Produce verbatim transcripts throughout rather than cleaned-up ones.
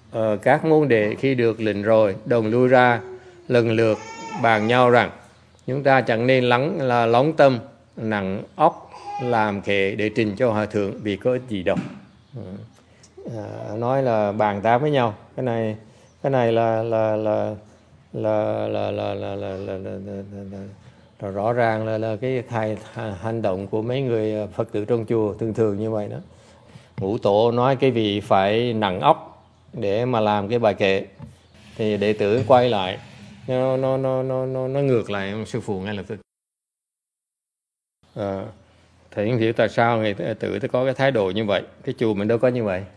Ờ, các môn đệ khi được lệnh rồi đồng lui ra, lần lượt bàn nhau rằng chúng ta chẳng nên lắng là lóng tâm nặng óc làm kệ để trình cho hòa thượng vì có ích gì đâu. À, nói là bàn tán với nhau. Cái này cái này là là là là là là là là, là, là, là, là, là rõ ràng là là cái hành, hành động của mấy người Phật tử trong chùa thường thường như vậy đó. Ngũ tổ nói cái vị phải nặng óc để mà làm cái bài kệ, thì đệ tử quay lại nó nó nó nó nó, nó ngược lại sư phụ ngay lập tức. À, thầy không hiểu tại sao người tử có cái thái độ như vậy, cái chùa mình đâu có như vậy.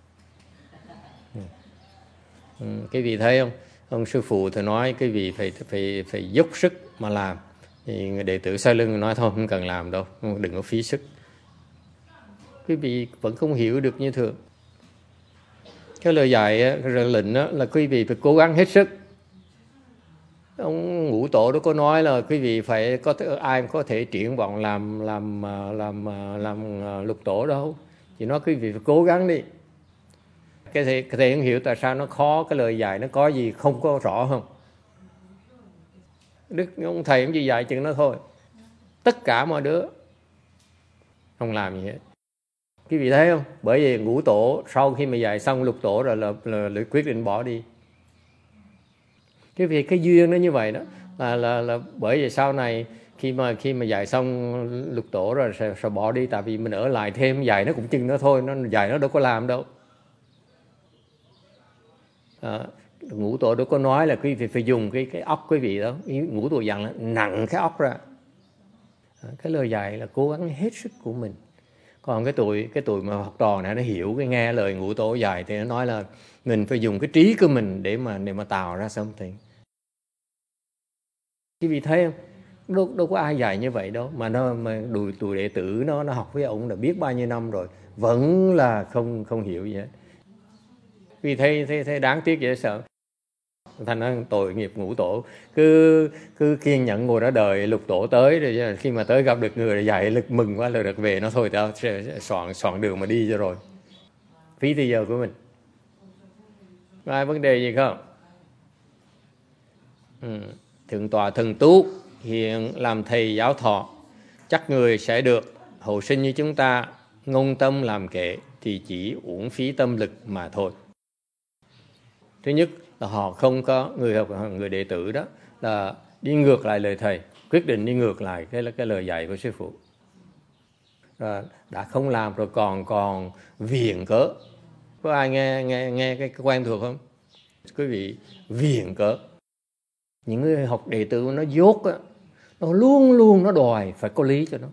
Ừ, cái vị thấy không, ông sư phụ thì nói cái vị phải phải phải dốc sức mà làm, thì người đệ tử sau lưng nói thôi không cần làm đâu, đừng có phí sức. Quý vị vẫn không hiểu được như thường. Cái lời dạy, cái lệnh đó là quý vị phải cố gắng hết sức. Ông Ngũ Tổ đó có nói là quý vị phải có thể, ai có thể triển vọng làm làm làm làm, làm, làm lục tổ đâu, chỉ nói quý vị phải cố gắng đi. Cái thầy, cái thầy không hiểu tại sao nó khó, cái lời dạy nó có gì không có rõ không. Đức ông thầy cũng chỉ dạy chừng đó thôi, tất cả mọi đứa không làm gì hết. Quý vị thấy không, bởi vì Ngũ Tổ sau khi mà dạy xong lục tổ rồi là, là, là quyết định bỏ đi. Cái việc cái duyên nó như vậy đó, là là là bởi vì sau này khi mà khi mà dạy xong lục tổ rồi sẽ, sẽ bỏ đi, tại vì mình ở lại thêm dạy nó cũng chừng đó thôi, nó dạy nó đâu có làm đâu. À, Ngũ Tổ đâu có nói là quý vị phải dùng cái cái óc quý vị đó. Ngũ Tổ dặn là nặng cái óc ra. À, cái lời dạy là cố gắng hết sức của mình. Còn cái tuổi cái tuổi mà học trò này nó hiểu cái nghe lời Ngũ Tổ dạy thì nó nói là mình phải dùng cái trí của mình để mà để mà tạo ra something. Quý vị thấy không? Đâu, đâu có ai dạy như vậy đâu, mà nó mà đùi tụi đệ tử nó nó học với ông đã biết bao nhiêu năm rồi vẫn là không không hiểu gì hết. Vì thấy thấy, thấy đáng tiếc dễ sợ. Thành ra tội nghiệp Ngũ Tổ cứ cứ kiên nhẫn ngồi đó đợi lục tổ tới, rồi khi mà tới gặp được người dạy lực mừng quá là được về, nó thôi tao sẽ soạn soạn đường mà đi cho rồi, phí thời giờ của mình. Có ai vấn đề gì không? Ừ. Thượng tọa Thần Tú hiện làm thầy giáo thọ, chắc người sẽ được hậu sinh như chúng ta ngông tâm làm kệ thì chỉ uổng phí tâm lực mà thôi. Thứ nhất là họ không có, người học người đệ tử đó là đi ngược lại lời thầy, quyết định đi ngược lại cái cái lời dạy của sư phụ. Rồi đã không làm rồi còn còn viện cớ. Có ai nghe nghe nghe cái quen thuộc không? Quý vị, viện cớ. Những người học đệ tử nó dốt á, nó luôn luôn nó đòi phải có lý cho nó.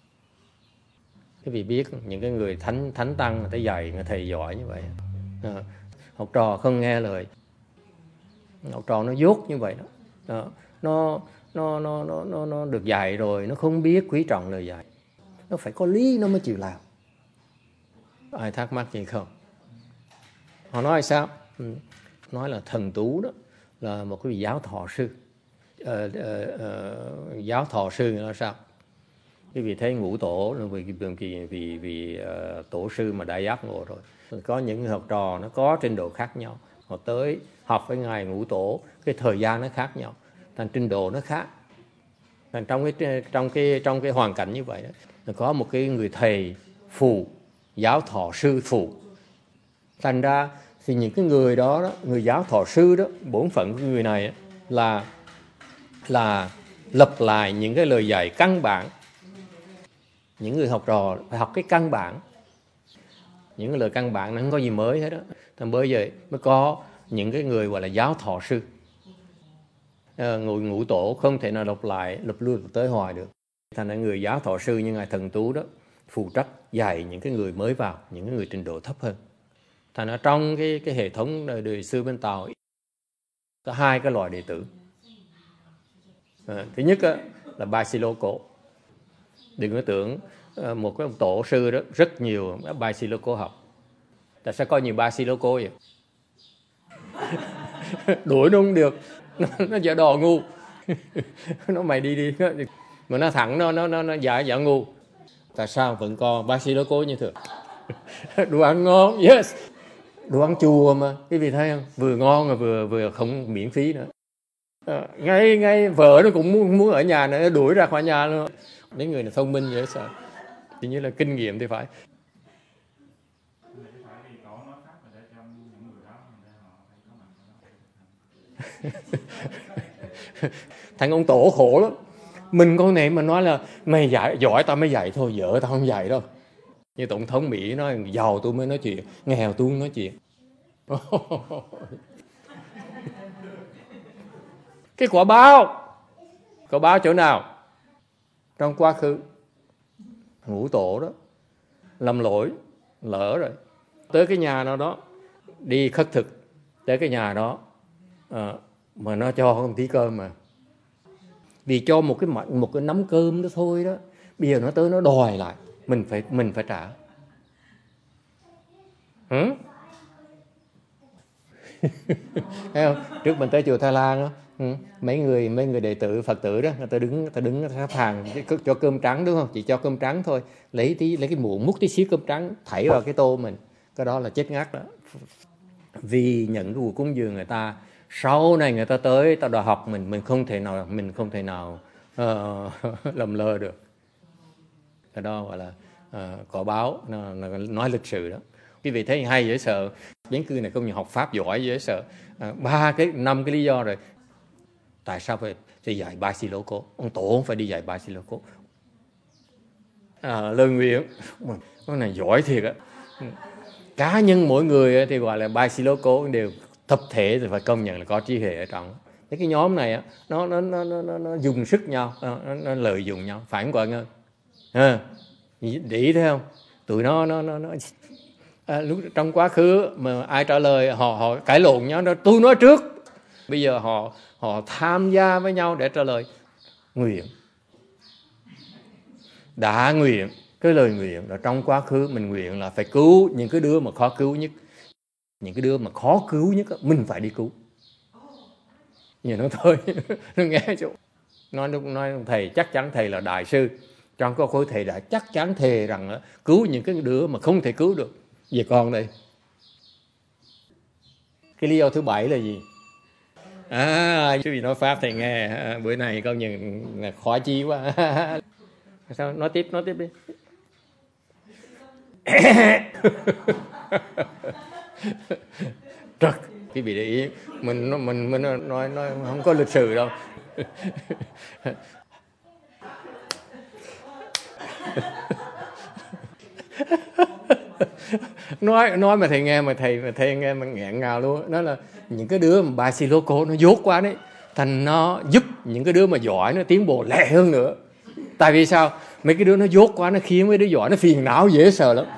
Quý vị biết những cái người thánh thánh tăng người ta dạy, người thầy giỏi như vậy, à, học trò không nghe lời, học trò nó dốt như vậy đó, à, nó, nó nó nó nó nó được dạy rồi nó không biết quý trọng lời dạy, nó phải có lý nó mới chịu làm. Ai thắc mắc gì không? Họ nói sao? Ừ. Nói là Thần Tú đó là một cái vị giáo thọ sư. Ờ, ờ, ờ, giáo thọ sư là sao? Quý vị thấy Ngũ Tổ là vì vì vì, vì uh, tổ sư mà đã giác ngộ rồi. Có những học trò nó có trình độ khác nhau, họ tới học với ngài Ngũ Tổ, cái thời gian nó khác nhau, thành trình độ nó khác. Thành trong cái trong cái trong cái hoàn cảnh như vậy đó, có một cái người thầy phụ, giáo thọ sư phụ. Thành ra thì những cái người đó, đó người giáo thọ sư đó, bổn phận của người này là là lập lại những cái lời dạy căn bản. Những người học trò phải học cái căn bản, những cái lời căn bản nó không có gì mới hết đó. Thành bởi vậy mới có những cái người gọi là giáo thọ sư. À, người Ngũ Tổ không thể nào đọc lại lập lui tới hoài được. Thành ra người giáo thọ sư như ngài Thần Tú đó phụ trách dạy những cái người mới vào, những cái người trình độ thấp hơn. Thành ra trong cái cái hệ thống đời, đời xưa bên Tàu có hai cái loại đệ tử. À, thứ nhất á, là Basiloko. Đừng có tưởng một cái ông tổ sư đó rất nhiều Basiloko học. Tại sao có nhiều Basiloko vậy? Đuổi nó không được, nó, nó giả đò ngu. Nó mày đi đi, mà nó thẳng nó nó nó, nó giả giả ngu. Tại sao vẫn còn Basiloko như thường? Đồ ăn ngon, yes. Đồ ăn chùa mà, quý vị thấy không? Vừa ngon mà vừa vừa không miễn phí nữa. À, ngay ngay vợ nó cũng muốn, muốn ở nhà nữa, nó đuổi ra khỏi nhà luôn. Mấy người là thông minh dễ sợ. Chỉ như là kinh nghiệm thì phải. Thằng ông Tổ khổ lắm. Mình con này mà nói là mày dạy giỏi tao mới dạy thôi, vợ tao không dạy đâu. Như tổng thống Mỹ nói giàu tôi mới nói chuyện, nghèo tôi không nói chuyện. Cái quả báo, quả báo chỗ nào? Trong quá khứ. Ngũ Tổ đó lầm lỗi, lỡ rồi, tới cái nhà nào đó đi khất thực, tới cái nhà đó à, mà nó cho một tí cơm mà vì cho một cái một cái nắm cơm đó thôi đó, bây giờ nó tới nó đòi lại, mình phải mình phải trả. Hử? Thấy không? Trước mình tới chùa Thái Lan đó, ừ. mấy người mấy người đệ tử Phật tử đó, người ta đứng người ta đứng sắp hàng cho cơm trắng đúng không? Chỉ cho cơm trắng thôi, lấy tí lấy cái muỗng múc tí xíu cơm trắng thảy vào cái tô mình, cái đó là chết ngắt đó. Vì nhận cái cuộc cúng dường người ta, sau này người ta tới ta đòi học mình, mình không thể nào mình không thể nào uh, lầm lơ được. Cái đó gọi là uh, quả báo, nó, nó nói lịch sử đó. Quý vị thấy hay dễ sợ. Biến cư này công nhận học pháp giỏi dễ sợ. À, ba cái năm cái lý do rồi. Tại sao phải, phải dạy Basiloco? Ông Tổ không phải đi dạy Basiloco. À, lời nguyện, cái này giỏi thiệt á. Cá nhân mỗi người thì gọi là Basiloco đều tập thể thì phải công nhận là có trí hệ ở trong. Cái cái nhóm này nó nó nó nó nó, nó dùng sức nhau, nó, nó lợi dụng nhau, phải không gọi ngân? À, để ý thấy không? Tụi nó nó nó, nó À, lúc trong quá khứ mà ai trả lời họ họ cãi lộn nhau đó, tôi nói trước. Bây giờ họ họ tham gia với nhau để trả lời. Nguyện, đã nguyện, cái lời nguyện là trong quá khứ mình nguyện là phải cứu những cái đứa mà khó cứu nhất, những cái đứa mà khó cứu nhất mình phải đi cứu. Nhìn nó thôi, nó nghe chỗ nói nói thầy chắc chắn thầy là đại sư, trong cái khối thầy đã chắc chắn thề rằng cứu những cái đứa mà không thể cứu được. Về con đây. Cái lý do thứ bảy là gì? À, chứ gì nói Pháp thầy nghe, à, bữa này công nhận là khó chi quá. Sao? Nói tiếp, nói tiếp đi. Trật, cái vị để ý, mình mình mình nói nói không có lịch sử đâu. nói nói mà thầy nghe mà thầy mà thầy nghe mà nghẹn ngào luôn. Nó là những cái đứa mà Basiloco nó dốt quá đấy, thành nó giúp những cái đứa mà giỏi nó tiến bộ lẹ hơn nữa. Tại vì sao? Mấy cái đứa nó dốt quá nó khiến mấy đứa giỏi nó phiền não dễ sợ lắm.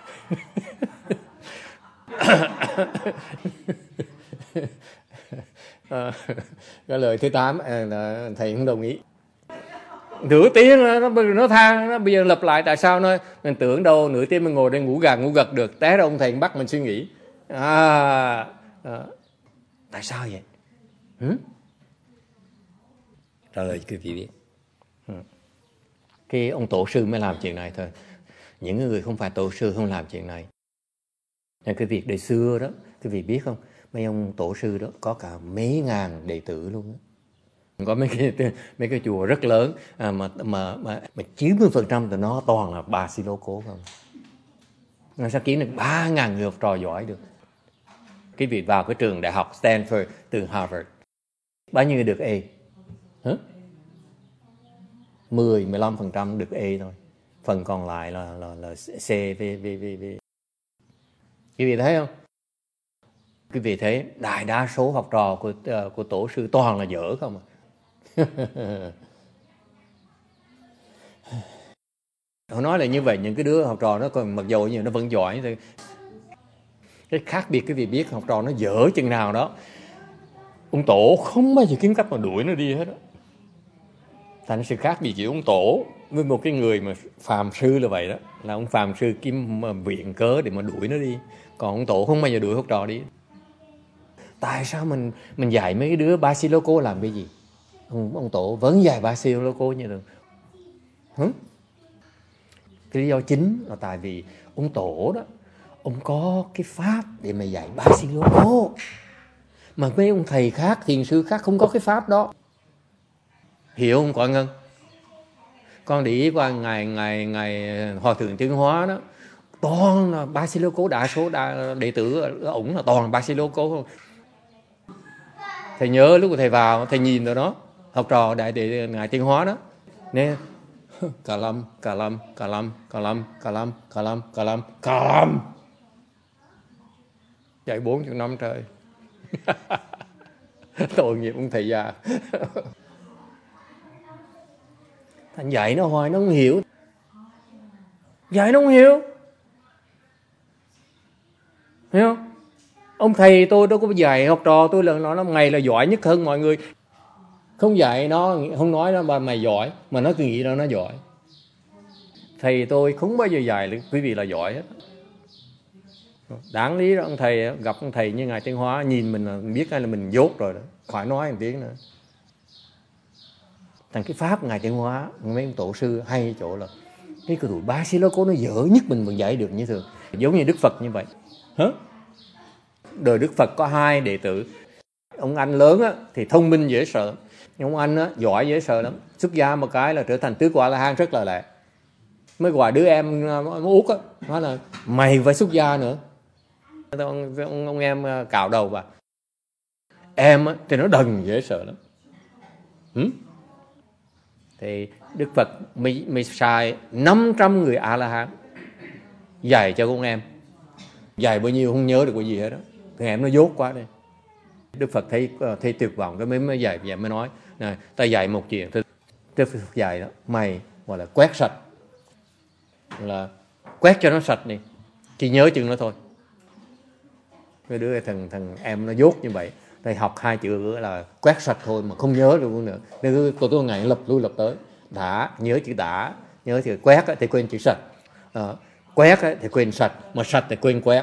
À, cái lời thứ tám là thầy không đồng ý. Nửa tiếng nó nó than, nó bây giờ lặp lại tại sao nó mình tưởng đâu nửa tiếng mình ngồi đây ngủ gà ngủ gật được, té ra ông thầy bắt mình suy nghĩ. À, à tại sao vậy? Hử? Trả lời quý vị biết. Cái ông tổ sư mới làm chuyện này thôi. Những người không phải tổ sư không làm chuyện này. Nên cái việc đời xưa đó, quý vị biết không? Mấy ông tổ sư đó có cả mấy ngàn đệ tử luôn đó. Có mấy cái mấy cái chùa rất lớn à, mà mà mà mà chín mươi phần trăm từ nó toàn là Basiloco không. Nó sẽ kiếm được ba ngàn người học trò giỏi được. Cái việc vào cái trường đại học Stanford từ Harvard bao nhiêu người được A? Hả? mười mười lăm phần trăm được A thôi. Phần còn lại là là là C V V V V. Quý vị thấy không? Quý vị thấy đại đa số học trò của uh, của tổ sư toàn là dở không à. Họ nói là như vậy, những cái đứa học trò nó còn mặc dù như nó vẫn giỏi thì cái khác biệt cái việc biết học trò nó dở chừng nào đó, ông tổ không bao giờ kiếm cách mà đuổi nó đi hết đó. Thành sự khác biệt giữa ông tổ với một cái người mà phàm sư là vậy đó, là ông phàm sư kiếm viện cớ để mà đuổi nó đi, còn ông tổ không bao giờ đuổi học trò đi. Tại sao mình mình dạy mấy cái đứa Basiloco làm cái gì? Ông, ông tổ vẫn dạy Basiloco như thường. Hử? Cái lý do chính là tại vì ông tổ đó, ông có cái pháp để mà dạy Basiloco, mà mấy ông thầy khác, thiền sư khác không có cái pháp đó. Hiểu không Quảng Ngân? Con để ý qua ngày ngày ngày Hòa thượng Tiến Hóa đó, toàn là Basiloco, đa số đa, đệ tử ở ổng là toàn Basiloco không. Thầy nhớ lúc thầy vào, thầy nhìn rồi đó, học trò đại đệ ngài Tiến Hóa đó, nè, cà lâm, cà lâm, cà lâm, cà lâm, cà lâm, cà lâm, cà lâm, cà lâm, dạy bốn chục năm trời. Tội nghiệp ông thầy già. Thành dạy nó hoài nó không hiểu, dạy nó không hiểu, hiểu không? Ông thầy tôi đâu có dạy học trò tôi là nó ngày là giỏi nhất hơn mọi người, không dạy nó, không nói nó mà mày giỏi, mà nó cứ nghĩ nó nó giỏi. Thầy tôi không bao giờ dạy quý vị là giỏi hết. Đáng lý đó, ông thầy gặp ông thầy như ngài Tiến Hóa nhìn mình là biết ngay là mình dốt rồi đó, khỏi nói một tiếng nữa. Thành cái pháp ngài Tiến Hóa, mấy ông tổ sư hay chỗ là cái cái tụi Basiloco nó dở nhất mình vẫn dạy được như thường, giống như Đức Phật như vậy. Hả? Đời Đức Phật có hai đệ tử. Ông anh lớn á, thì thông minh dễ sợ, ông anh á, giỏi dễ sợ lắm, xuất gia một cái là trở thành tứ quả La Hán rất là lẹ. Mới gọi đứa em út á, nói là mày phải xuất gia nữa. Ông, ông, ông em cạo đầu vào. Em á, thì nó đần dễ sợ lắm. Hử? Thì Đức Phật mới, mới xài năm trăm người A-la-hán dạy cho con em. Dạy bao nhiêu không nhớ được cái gì hết đó. Thằng em nó dốt quá đây. Đức Phật thấy, thấy tuyệt vọng, cái mới, mới dạy, mới nói này, ta dạy một chuyện. Đức Phật dạy đó, mày gọi là quét sạch, là quét cho nó sạch đi, chỉ nhớ chừng nó thôi. Cái đứa thằng thằng em nó dốt như vậy, thầy học hai chữ là quét sạch thôi mà không nhớ được nữa. Nên cứ tôi tôi ngày lập lui lập tới, đã nhớ chữ đã, nhớ chữ quét thì quên chữ sạch, à, quét thì quên sạch, mà sạch thì quên quét.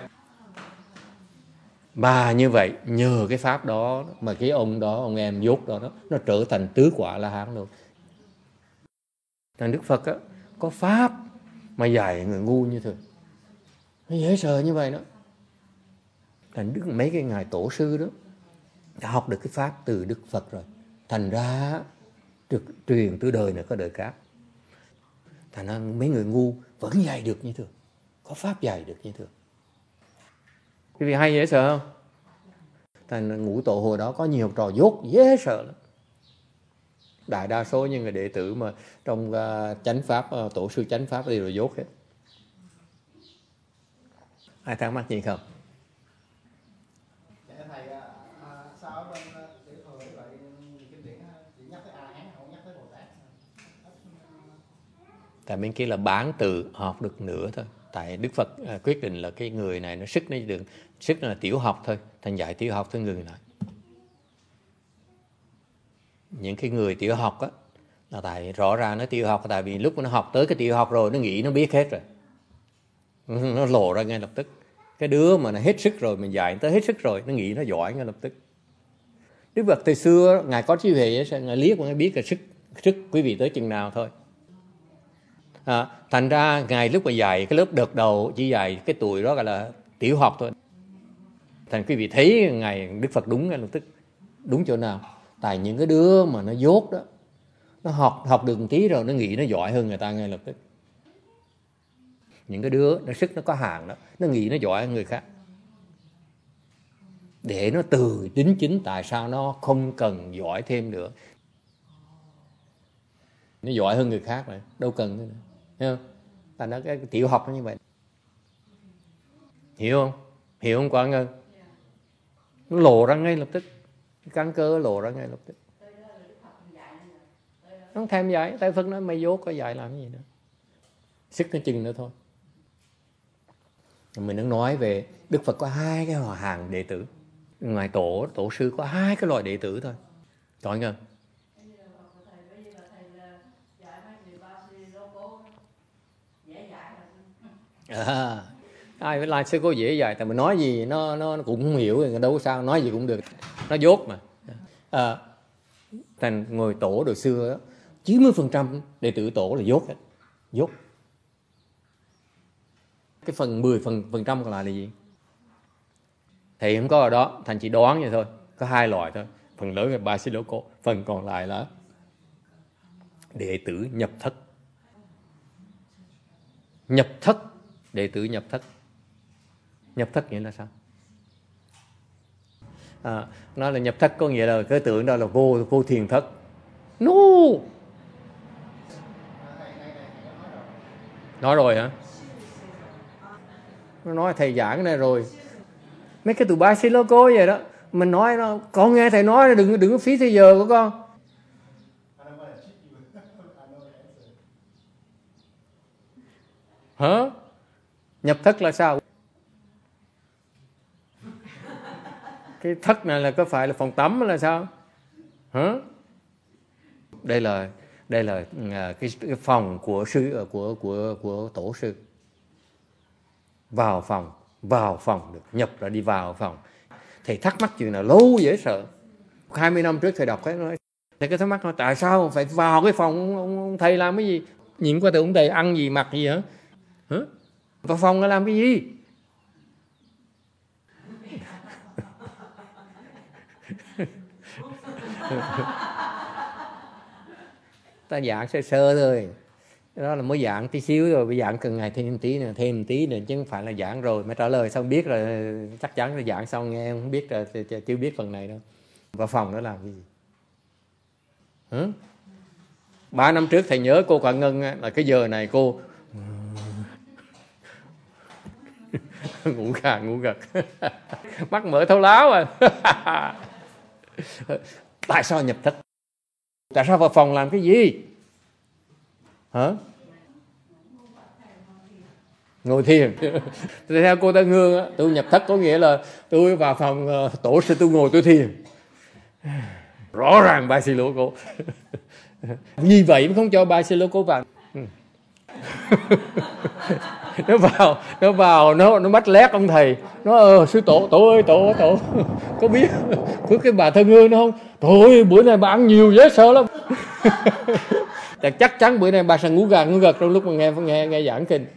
Mà như vậy nhờ cái pháp đó mà cái ông đó, ông em dốt đó, đó nó trở thành tứ quả La Hán luôn. Thằng Đức Phật á, có pháp mà dạy người ngu như thường, nó dễ sợ như vậy đó. Thành Đức mấy cái ngài tổ sư đó đã học được cái pháp từ Đức Phật rồi, thành ra được truyền từ đời này có đời khác. Thành ra mấy người ngu vẫn dạy được như thường, có pháp dạy được như thường. Quý vị hay dễ sợ không? Thành Ngũ Tổ hồi đó có nhiều học trò dốt dễ sợ lắm. Đại đa số những người đệ tử mà trong uh, chánh pháp, uh, tổ sư chánh pháp đều là dốt hết. Ai thắc mắc gì không? Thầy, à, sao ở bên tiểu thừa vậy kinh điển chỉ nhắc tới A Hán không nhắc tới Bồ Tát? Tại bên kia là bán từ học được nửa thôi. Tại Đức Phật uh, quyết định là cái người này nó sức nó được sức là tiểu học thôi, thành dạy tiểu học thôi ngừng lại. Những cái người tiểu học á là tại rõ ràng nó tiểu học, tại vì lúc nó học tới cái tiểu học rồi nó nghĩ nó biết hết rồi, nó lộ ra ngay lập tức. Cái đứa mà nó hết sức rồi, mình dạy tới hết sức rồi, nó nghĩ nó giỏi ngay lập tức. Đức Phật thời xưa ngài có trí huệ, ngài liếc mà ngài biết là sức sức quý vị tới chừng nào thôi. À, thành ra ngài lúc mà dạy cái lớp đợt đầu chỉ dạy cái tuổi đó gọi là tiểu học thôi. Thành quý vị thấy ngài Đức Phật đúng ngay lập tức, đúng chỗ nào. Tại những cái đứa mà nó dốt đó, nó học học được một tí rồi nó nghĩ nó giỏi hơn người ta ngay lập tức. Những cái đứa nó sức nó có hạn đó, nó nghĩ nó giỏi hơn người khác. Để nó từ đính chính tại sao nó không cần giỏi thêm nữa. Nó giỏi hơn người khác mà, đâu cần nữa. Thấy không? Thành ra cái tiểu học nó như vậy. Hiểu không? Hiểu không Quang Ngân? Nó lộ ra ngay lập tức. Cái căn cơ lộ ra ngay lập tức. Nó không thèm dạy. Tại Phật nói mày dốt có dạy làm cái gì nữa. Sức nó chừng nữa thôi. Mình đang nói về Đức Phật có hai cái hòa hàng đệ tử. Ngoài tổ, tổ sư có hai cái loại đệ tử thôi. Có không? À, ai với lai sư cô dễ dạy. Tại mình nói gì nó, nó, nó cũng không hiểu, đâu có sao, nói gì cũng được. Nó dốt mà. À, thành ngồi tổ đời xưa đó, chín mươi phần trăm đệ tử tổ là dốt hết. Dốt. Cái phần mười phần, phần trăm còn lại là gì? Thầy không có ở đó, thành chỉ đoán vậy thôi. Có hai loại thôi. Phần lớn là Basiloco, phần còn lại là đệ tử nhập thất. Nhập thất, đệ tử nhập thất. Nhập thất nghĩa là sao? À, nói là nhập thất có nghĩa là cái tưởng đó là vô vô thiền thất. No. Nói rồi hả? Nó nói thầy giảng cái này rồi. Mấy cái tụi Basiloco vậy đó. Mình nói nó, con nghe thầy nói đừng đừng có phí thời giờ của con. Hả? Nhập thất là sao? Cái thất này là có phải là phòng tắm là sao? Hả? Đây là đây là cái, cái phòng của sư của của của tổ sư. Vào phòng, vào phòng được, nhập là đi vào phòng. Thầy thắc mắc chuyện nào lâu dễ sợ. hai mươi năm trước thầy đọc cái nói, thầy cái thắc mắc nói tại sao phải vào cái phòng ông, ông, ông thầy làm cái gì? Nhìn qua từ ông thầy ăn gì mặc gì hả? Hả? Vào phòng nó làm cái gì? Ta giảng sơ sơ thôi. Đó là mới giảng tí xíu rồi, bây giảng cần ngày thêm tí nữa, thêm tí nữa chứ không phải là giảng rồi mà trả lời xong biết rồi, chắc chắn là giảng xong nghe không biết rồi, chưa biết phần này đâu. Vào phòng nó làm cái gì? Hả? Ba năm trước thầy nhớ cô Quảng Ngân là cái giờ này cô ngủ gà ngủ gật mắt mở thấu láo à. Tại sao nhập thất? Tại sao vào phòng làm cái gì? Hả? Ngồi thiền. Theo cô Tân Hương, tôi nhập thất có nghĩa là tôi vào phòng tổ sư tôi ngồi tôi thiền. Rõ ràng Basiloco. Vì vậy không cho Basiloco vào. Nó vào, nó vào, nó nó bắt lét ông thầy. Nó ờ, sư tổ, tổ ơi, tổ, tổ. Có biết có cái bà Thân Hương đó không? Tổ ơi, bữa nay bà ăn nhiều dễ sợ lắm. Chắc chắn bữa nay bà sẽ ngủ gà ngủ gật trong lúc mà nghe nghe nghe giảng kinh.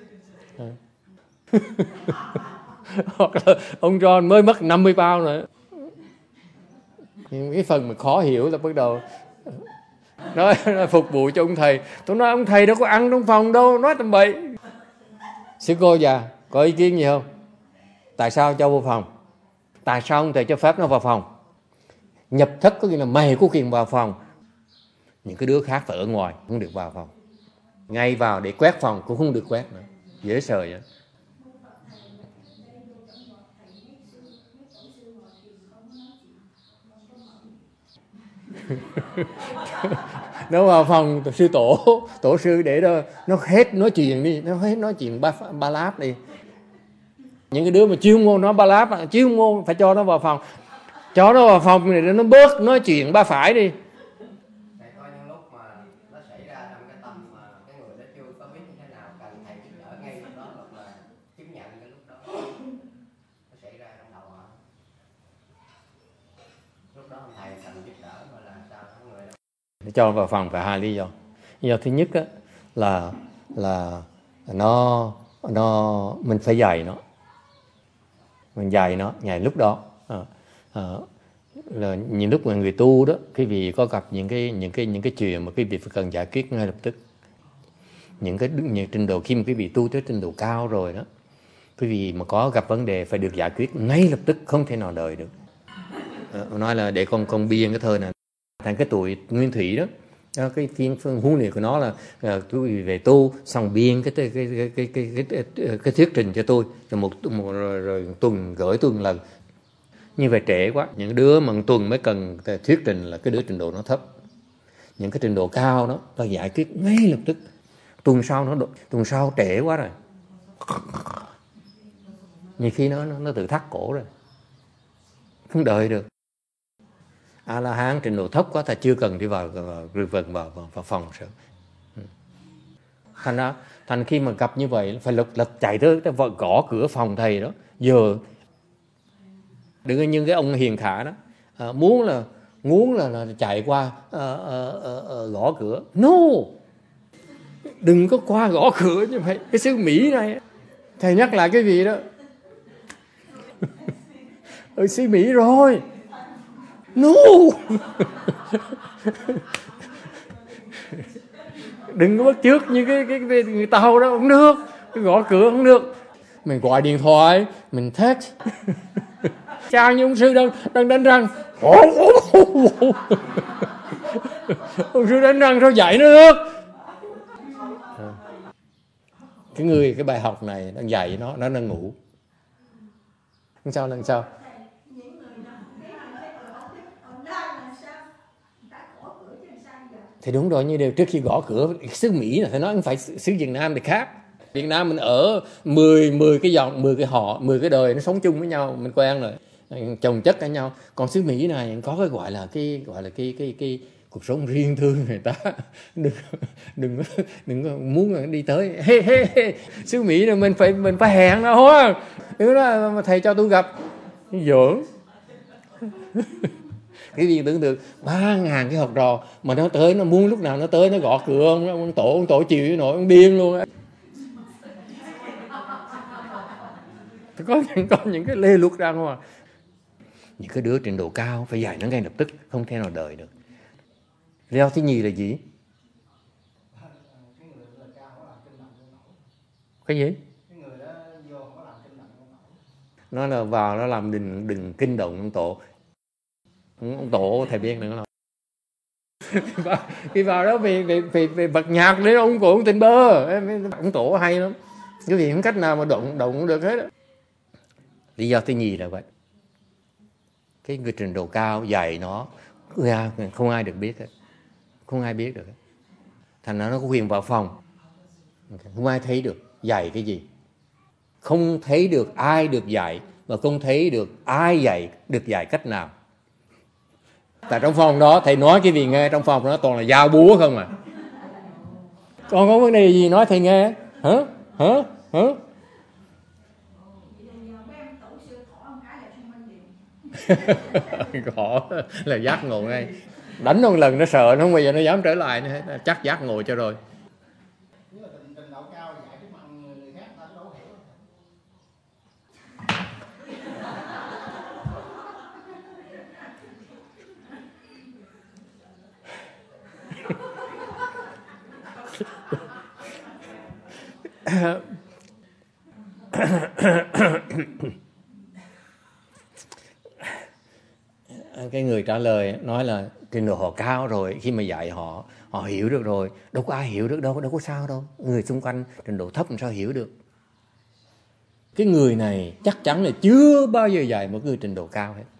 Hoặc là ông John mới mất năm mươi pound nữa. Nhưng cái phần mà khó hiểu là bắt đầu nói, nói phục vụ cho ông thầy. Tôi nói ông thầy đâu có ăn trong phòng đâu, nói tầm bậy. Sư cô già có ý kiến gì không? Tại sao cho vô phòng? Tại sao ông thầy cho phép nó vào phòng? Nhập thất có nghĩa là mày có quyền vào phòng, những cái đứa khác phải ở ngoài, không được vào phòng. Ngay vào để quét phòng cũng không được quét nữa. Dễ sợ vậy. Nó vào phòng sư tổ, tổ sư để đó nó hết nói chuyện đi, nó hết nói chuyện ba, ba láp đi. Những cái đứa mà chiêu ngôn nó ba láp, chiêu ngôn phải cho nó vào phòng, cho nó vào phòng để nó bớt nói chuyện ba phải đi. Cho vào phòng phải hai lý do. Lý do thứ nhất á, là là nó nó mình phải dạy nó, mình dạy nó ngày lúc đó. À, à, là những lúc mà người tu đó, cái vị có gặp những cái những cái những cái chuyện mà cái vị phải cần giải quyết ngay lập tức. Những cái những trình độ khi mà cái vị tu tới trình độ cao rồi đó, cái vị mà có gặp vấn đề phải được giải quyết ngay lập tức, không thể nào đợi được. À, nói là để con con biên cái thơ này thành cái tuổi Nguyên Thủy đó. Đó, cái phiên huấn luyện của nó là uh, tôi về tu xong biên cái cái cái cái cái cái, cái, cái thuyết trình cho tôi rồi một, một rồi, rồi tuần gửi tôi một lần. Như vậy trễ quá, những đứa mà một tuần mới cần thuyết trình là cái đứa trình độ nó thấp. Những cái trình độ cao đó ta giải quyết ngay lập tức. Tuần sau nó tuần sau trễ quá rồi. Nhiều khi nó nó, nó tự thắt cổ rồi, không đợi được. A La Hán trình độ thấp quá, ta chưa cần đi vào vào vào, vào, vào phòng sớm. Thành ra thành khi mà gặp như vậy phải lập lập chạy tới ta gõ cửa phòng thầy đó. Giờ đừng có như cái ông Hiền Khả đó, à, muốn là muốn là, là chạy qua à, à, à, à, gõ cửa. No, đừng có qua gõ cửa như vậy. Cái xứ Mỹ này Thầy nhắc lại cái gì đó. Ở xứ Mỹ rồi. No. Đừng có bắt chước như cái cái, cái người Tàu đó, không được. Cái gõ cửa không được. Mình gọi điện thoại, mình text. Chào như ông sư đang đang đánh răng. Ông sư đánh răng sao dạy nó được? Cái người cái bài học này đang dạy nó, nó đang ngủ. Lần sau lần sau. Thì đúng rồi, như điều trước khi gõ cửa xứ Mỹ là phải nói không phải xứ Việt Nam thì khác. Việt Nam mình ở mười mười cái dòng, mười cái họ, mười cái đời nó sống chung với nhau, mình quen rồi, chồng chất với nhau. Còn xứ Mỹ này có cái gọi là cái gọi là cái cái cái cuộc sống riêng tư người ta. Đừng đừng đừng có muốn đi tới hey, hey, hey. Xứ Mỹ này mình phải mình phải hẹn nó thôi. Đừng nói thầy cho tôi gặp giỡn. Cái gì tưởng tượng ba ngàn cái học trò mà nó tới, nó muốn lúc nào nó tới nó gõ cửa ông, ông tổ ông tổ chịu nổi, ông điên luôn á. Có những có những cái lê luộc ra ngoài. Những cái đứa trình độ cao phải dạy nó ngay lập tức, không thể nào đợi được. Lý do thứ nhì là gì? Cái gì? Nó là vào nó làm đừng đừng kinh động ông tổ. Ông tổ thầy biết nữa. Khi vào đó vì vì vì, vì bật nhạc để ông cổ ông tình bơ, ông tổ hay lắm. Cái gì không cách nào mà động động được hết. Lý do thứ nhì là vậy. Cái người trình độ cao dạy nó không ai được biết hết. Không ai biết được. Thành ra nó có quyền vào phòng. Không ai thấy được dạy cái gì. Không thấy được ai được dạy và không thấy được ai dạy được dạy cách nào. Tại trong phòng đó thầy nói cái gì nghe, trong phòng đó toàn là dao búa không à. Còn có vấn đề gì nói thầy nghe. Hả? Hả? Hả? Gõ là giác ngộ ngay. Đánh nó một lần nó sợ, nó không bao giờ nó dám trở lại nữa. Chắc giác ngộ cho rồi. Cái người trả lời nói là trình độ họ cao rồi, khi mà dạy họ họ hiểu được rồi, đâu có ai hiểu được đâu, đâu có sao đâu. Người xung quanh trình độ thấp làm sao hiểu được. Cái người này chắc chắn là chưa bao giờ dạy một người trình độ cao hết.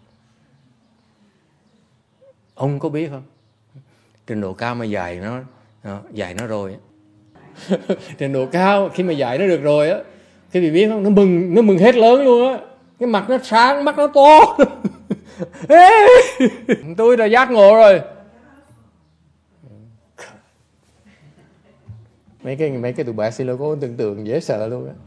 Ông có biết không? Trình độ cao mà dạy nó, nó dạy nó rồi trình độ cao khi mà dạy nó được rồi á, cái vị biết không, nó mừng nó mừng hết lớn luôn á, cái mặt nó sáng, mắt nó to. Tôi đã giác ngộ rồi. Mấy cái mấy cái tụi bạn xin lỗi có tưởng tượng dễ sợ luôn á.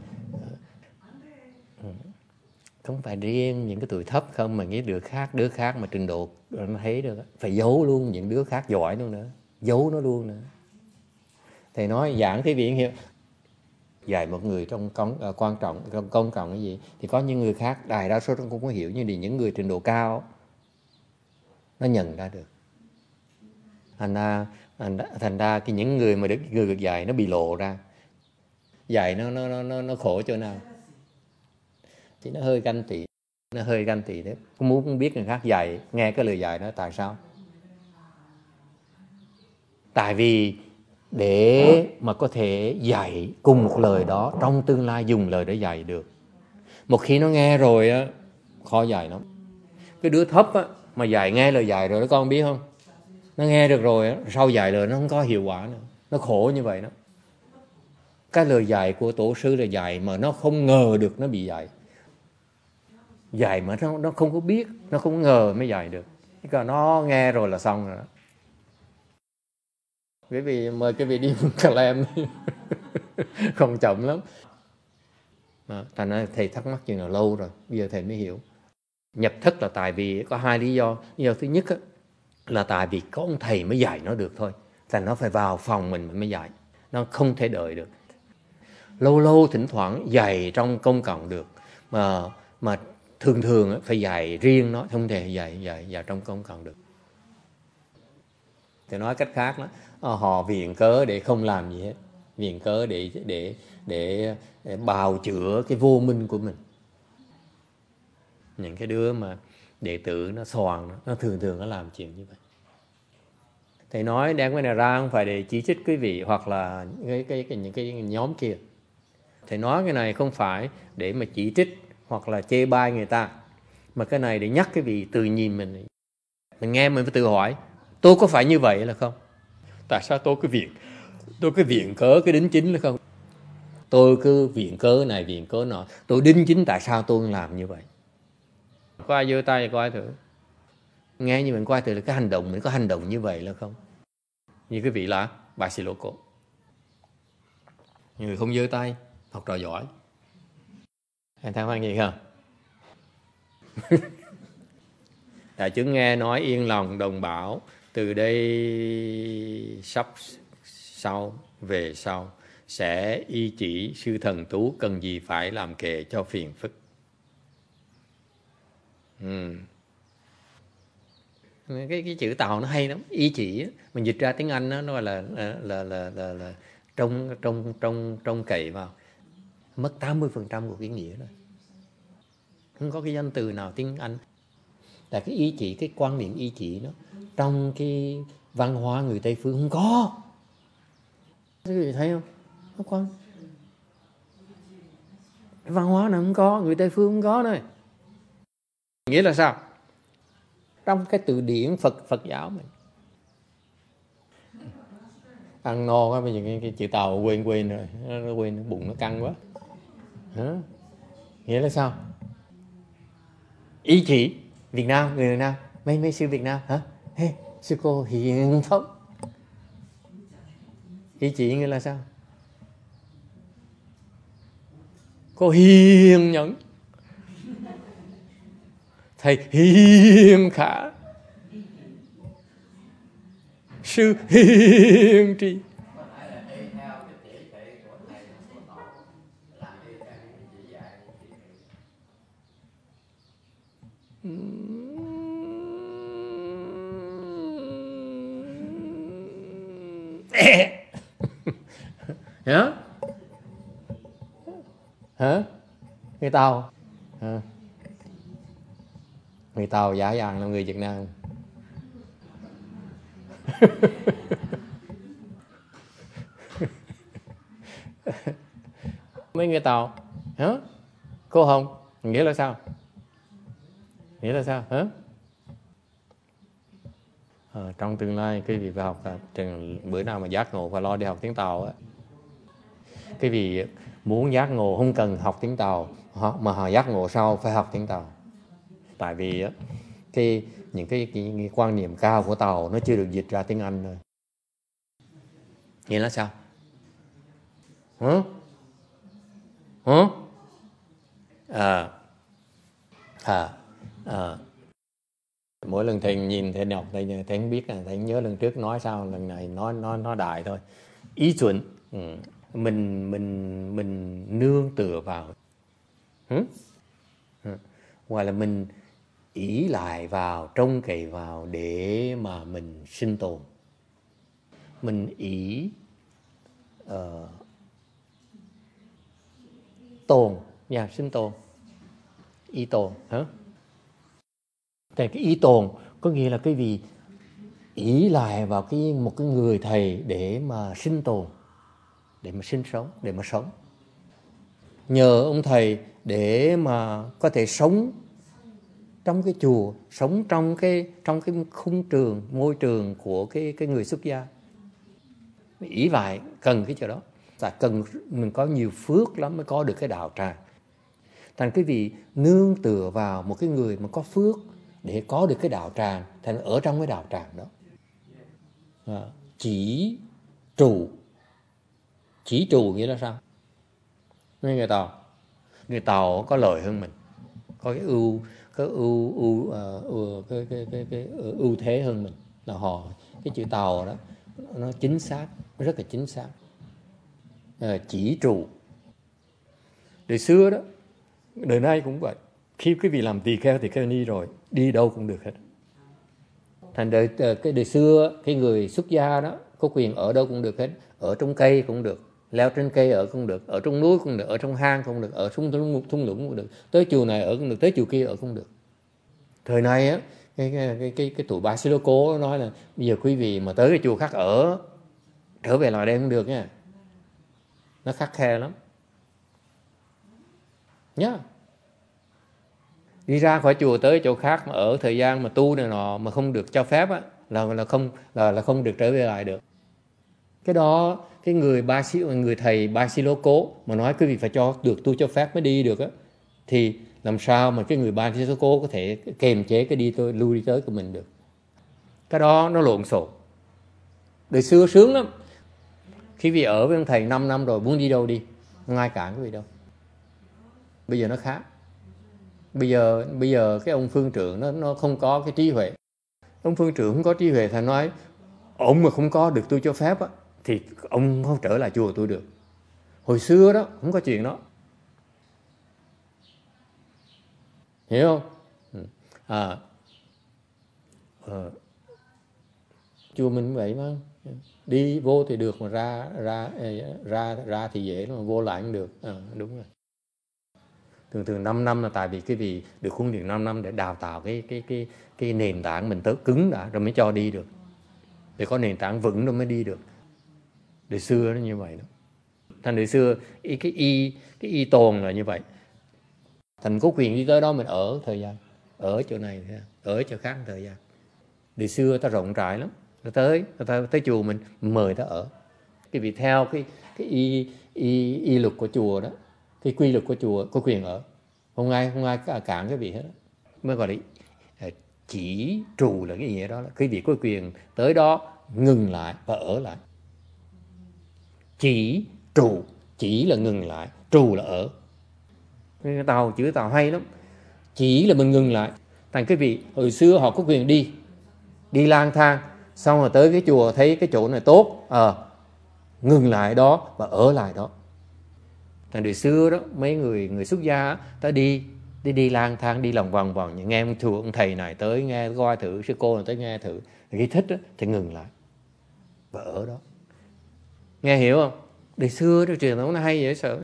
Không phải riêng những cái tuổi thấp không mà những đứa khác, đứa khác mà trình độ nó thấy được, phải giấu luôn những đứa khác giỏi luôn nữa, giấu nó luôn nữa. Thầy nói giảng cái viện hiệu dạy một người trong công, uh, quan trọng trong công trọng cái gì thì có những người khác đại đa số cũng có hiểu, nhưng thì những người trình độ cao nó nhận ra được. Thành ra thành, thành ra cái những người mà được người được dạy nó bị lộ ra, dạy nó nó nó nó khổ chỗ nào thì nó hơi ganh tị, nó hơi ganh tị đấy, cũng muốn biết người khác dạy, nghe cái lời dạy đó. Tại sao? Tại vì để mà có thể dạy cùng một lời đó, trong tương lai dùng lời để dạy được, một khi nó nghe rồi á, khó dạy lắm. Cái đứa thấp á, mà dạy nghe lời dạy rồi đó, con biết không, nó nghe được rồi á, sau dạy lời nó không có hiệu quả nữa, nó khổ như vậy đó. Cái lời dạy của tổ sư là dạy mà nó không ngờ được nó bị dạy, dạy mà nó, nó không có biết, nó không ngờ mới dạy được. Còn nó nghe rồi là xong rồi đó. Quý vị mời quý vị đi cà lem. Không chậm lắm. À, thành ra thầy thắc mắc chuyện nào lâu rồi, bây giờ thầy mới hiểu. Nhập thất là tại vì có hai lý do. Lý do thứ nhất á, là tại vì có ông thầy mới dạy nó được thôi. Thành nó phải vào phòng mình mới dạy, nó không thể đợi được. lâu lâu thỉnh thoảng dạy trong công cộng được, mà mà thường thường phải dạy riêng nó, không thể dạy dạy dạy trong công cộng được. Thì nói cách khác đó, họ viện cớ để không làm gì hết, viện cớ để để để, để bào chữa cái vô minh của mình. Những cái đứa mà đệ tử nó xoàng, nó thường thường nó làm chuyện như vậy. Thầy nói đem cái này ra không phải để chỉ trích quý vị hoặc là cái, cái, cái, những cái nhóm kia. Thầy nói cái này không phải để mà chỉ trích hoặc là chê bai người ta, mà cái này để nhắc cái vị tự nhìn mình. Mình nghe mình phải tự hỏi, tôi có phải như vậy là không? Tại sao tôi cứ viện tôi cứ viện cớ cái đính chính là không? Tôi cứ viện cớ này viện cớ nọ, tôi đính chính tại sao tôi làm như vậy? Có ai giơ tay coi thử, nghe như mình coi thử là cái hành động mình có hành động như vậy là không? Như cái vị là bà xì lô cổ, người không giơ tay, học trò giỏi. Anh thắc mắc gì không? Đại chúng nghe nói yên lòng đồng bảo, từ đây sắp sau về sau sẽ y chỉ sư thần tú cần gì phải làm kệ cho phiền phức. Ừ. Cái, cái chữ Tàu nó hay lắm, y chỉ mình dịch ra tiếng Anh đó, nó gọi là là là là, là, là trong trong trong trong cậy vào, mất tám mươi phần trăm của cái nghĩa rồi. Không có cái danh từ nào tiếng Anh. Tại cái ý chỉ, cái quan niệm ý chỉ nó trong cái văn hóa người Tây phương không có. Quý vị thấy không? Nó quan cái văn hóa này không có, người Tây phương không có này. Nghĩa là sao? Trong cái từ điển Phật Phật giáo mình. Ăn no quá, bây giờ cái, cái chữ Tàu quên quên rồi, nó, nó quên, nó bụng nó căng quá. Hả? Nghĩa là sao? Ý chỉ Việt Nam, người Việt Nam, mấy mấy sư Việt Nam hả? Hey, sư cô hiền thông. Ý chỉ nghĩa là sao? Cô hiền nhẫn, thầy hiền khả, sư hiền trì. Hả? Hả? Người Tàu hả? Người Tàu giả dạng là người Việt Nam. Mấy người Tàu hả? Cô Hồng nghĩa là sao? Nghĩa là sao hả? À, trong tương lai cái vị phải học là bữa nào mà giác ngộ phải lo đi học tiếng Tàu á. Cái vị muốn giác ngộ không cần học tiếng Tàu, mà họ giác ngộ sau phải học tiếng Tàu. Tại vì á, cái những cái, cái, cái quan niệm cao của Tàu nó chưa được dịch ra tiếng Anh thôi. Nghĩa là sao? Hả? Hả? À, à, à. Mỗi lần thầy nhìn thầy đọc thầy, thầy không biết là thầy nhớ lần trước nói sao, lần này nói nó nó đại thôi. Ý chuẩn, ừ. mình mình mình nương tựa vào, ừ? Ừ. Hoặc là mình ỷ lại vào, trông cậy vào để mà mình sinh tồn. Mình ỷ uh, tồn, nhà sinh tồn, ý tồn, hả? Thì cái ý tồn có nghĩa là cái gì? Ỷ lại vào cái một cái người thầy để mà sinh tồn, để mà sinh sống, để mà sống. Nhờ ông thầy để mà có thể sống trong cái chùa, sống trong cái trong cái khung trường, môi trường của cái cái người xuất gia. Ý vậy cần cái chỗ đó. Tại cần mình có nhiều phước lắm mới có được cái đạo tràng. Thành cái vị nương tựa vào một cái người mà có phước để có được cái đạo tràng, thành ở trong cái đạo tràng đó. À, chỉ trụ. Chỉ trụ nghĩa là sao? Nên người Tàu, người Tàu có lợi hơn mình, có cái ưu cái ưu ưu uh, cái, cái, cái, cái ưu thế hơn mình là họ cái chữ Tàu đó nó chính xác, rất là chính xác. À, chỉ trụ Đời xưa đó, đời nay cũng vậy. Khi quý vị làm tỳ kheo thì kheo ni rồi, đi đâu cũng được hết. Thành đời cái đời xưa, cái người xuất gia đó có quyền ở đâu cũng được hết. Ở trong cây cũng được, leo trên cây ở cũng được, ở trong núi cũng được, ở trong hang cũng được, ở trong thung lũng cũng được, tới chùa này ở cũng được, tới chùa kia ở cũng được. Thời nay á, cái cái cái cái, cái tụi Ba Xí Lô Cố nói là bây giờ quý vị mà tới cái chùa khác ở, trở về lại đây không được nha, nó khắt khe lắm nhá. Yeah. Đi ra khỏi chùa tới chỗ khác mà ở thời gian mà tu này nọ mà không được cho phép á, là là không là là không được trở về lại được. Cái đó cái người ba xí người thầy Ba Xí Lô Cố mà nói quý vị phải cho được tu cho phép mới đi được á, thì làm sao mà cái người Ba Xí Lô Cố có thể kềm chế cái đi tới lui đi tới của mình được? Cái đó nó lộn xộn. Đời xưa sướng lắm. Khi vị ở với ông thầy năm năm rồi muốn đi đâu đi, không ai cản quý vị đâu. Bây giờ nó khác. Bây giờ bây giờ cái ông phương trượng nó nó không có cái trí huệ. Ông phương trượng không có trí huệ, thầy nói ông mà không có được tôi cho phép á, thì ông không trở lại chùa tôi được. Hồi xưa đó không có chuyện đó, hiểu không? À, à chùa mình vậy mà, đi vô thì được mà ra ra ra ra thì dễ, mà vô lại cũng được. À, đúng rồi. Thường thường năm năm là tại vì cái gì được huấn luyện năm năm để đào tạo cái cái cái cái nền tảng mình tới cứng đã rồi mới cho đi được. Để có nền tảng vững rồi mới đi được. Đời xưa nó như vậy đó. Thành đời xưa cái cái y cái y tồn là như vậy. Thành có quyền đi tới đó mình ở thời gian, ở chỗ này ở chỗ khác thời gian. Đời xưa ta rộng rãi lắm. Ta tới ta tới chùa mình mời ta ở. Cái vị theo cái cái y y y luật của chùa đó, cái quy luật của chùa có quyền ở, không ai không ai cản cái vị hết. Mới gọi là chỉ trù là cái gì đó, là cái vị có quyền tới đó ngừng lại và ở lại. Chỉ trù, chỉ là ngừng lại, trù là ở. Cái tàu chữ tàu hay lắm. Chỉ là mình ngừng lại. Thành cái vị hồi xưa họ có quyền đi đi lang thang, xong rồi tới cái chùa thấy cái chỗ này tốt, à, ngừng lại đó và ở lại đó. Thành đời xưa đó mấy người người xuất gia ta đi đi đi lang thang, đi lòng vòng vòng, nghe ông chùa ông thầy này tới nghe coi thử, sư cô này tới nghe thử, cái thích đó, thì ngừng lại và ở đó. Nghe hiểu không? Đời xưa đó truyền thống nó hay dễ sợ.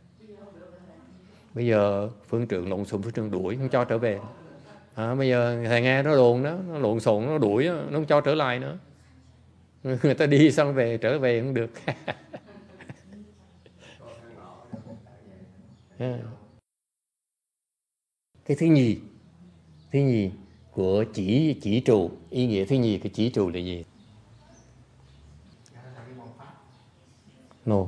Bây giờ phương trượng lộn xộn, phương trượng đuổi không cho trở về. À, bây giờ thầy nghe nó đồn đó, nó lộn xộn, nó đuổi đó, nó không cho trở lại nữa. Người ta đi xong về trở về không được. Cái thứ nhì, thứ nhì của chỉ chỉ trù, ý nghĩa thứ nhì của chỉ trù là gì? No.